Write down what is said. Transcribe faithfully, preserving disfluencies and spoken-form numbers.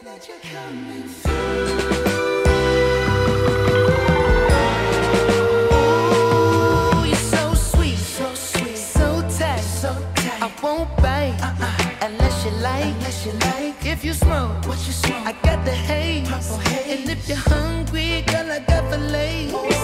that you're coming through. Ooh, you're so sweet, so sweet, so tight, so tight. I won't bite uh-uh. unless you like. Unless you like. If you smoke, what you smoke? I got the haze. Purple haze. And if you're hungry, girl, I got the lace.